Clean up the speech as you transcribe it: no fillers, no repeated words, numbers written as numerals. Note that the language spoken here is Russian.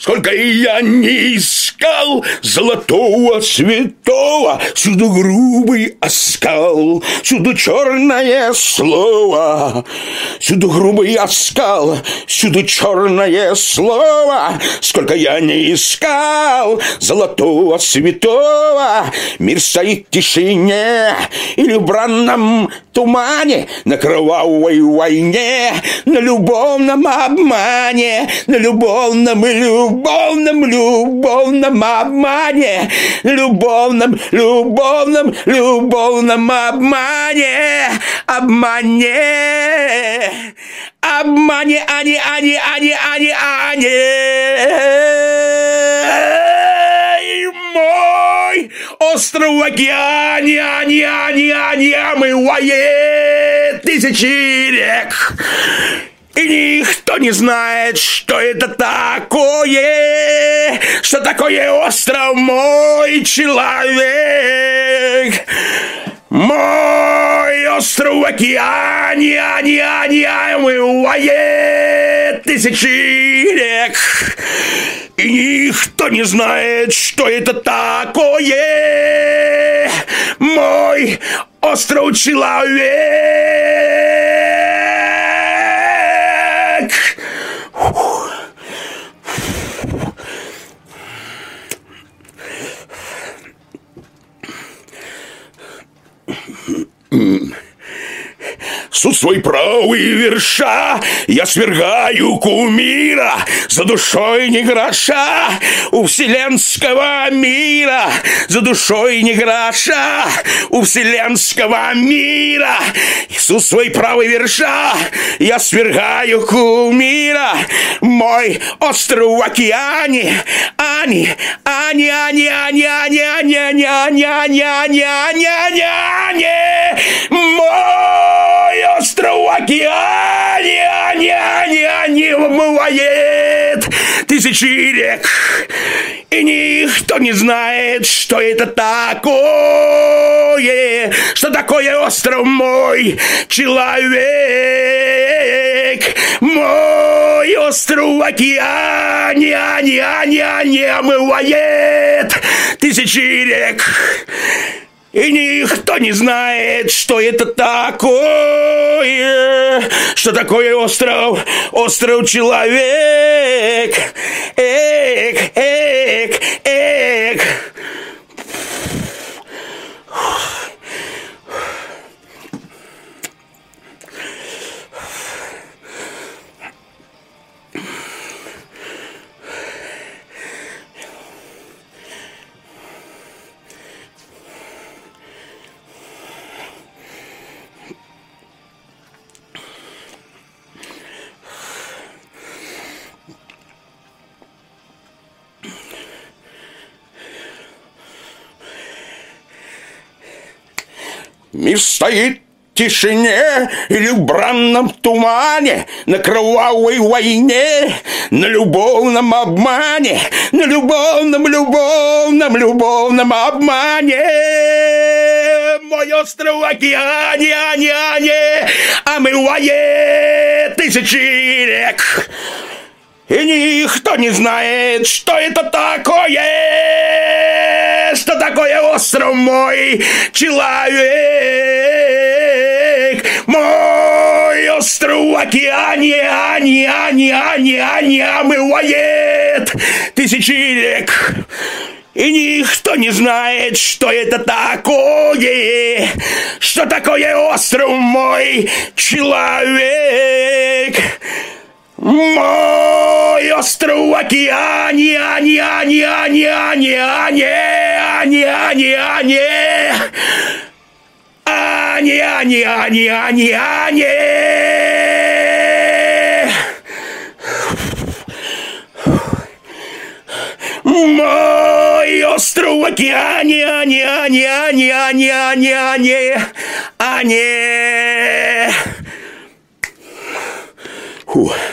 Сколько я не искал золотого святого, всюду грубый оскал, всюду черное слово, всюду грубый оскал, всюду черное слово. Сколько я не искал золотого святого, мир стоит в тишине или в бранном тумане, на кровавой войне, на любовном обмане, на любовном обмане, любовном обмане, мой остров в океане, омывает тысячи рек. И никто не знает, что это такое, что такое остров мой человек. Мой остров в океане, омывает тысячи рек. И никто не знает, что это такое, мой остров человек. Суд свой правый верша, я свергаю кумира, за душой не гроша у вселенского мира, за душой не гроша у вселенского мира. Суд свой правый верша, я свергаю кумира, мой остров в океане, мой остров в океане, омывает тысячи рек. И никто не знает, что это такое, что такое остров мой человек. Мой остров в океане, омывает тысячи рек. И никто не знает, что это такое, что такое остров человек. Мир стоит в тишине или в бранном тумане, на кровавой войне, на любовном обмане, на любовном обмане. Мой остров в океане, омывает тысячи рек. И никто не знает, что это такое, что такое остров мой человек. Мой остров в океане, омывает тысячи рек. И никто не знает, что это такое, что такое остров мой человек. Мой остров в океане, мой остров в океане,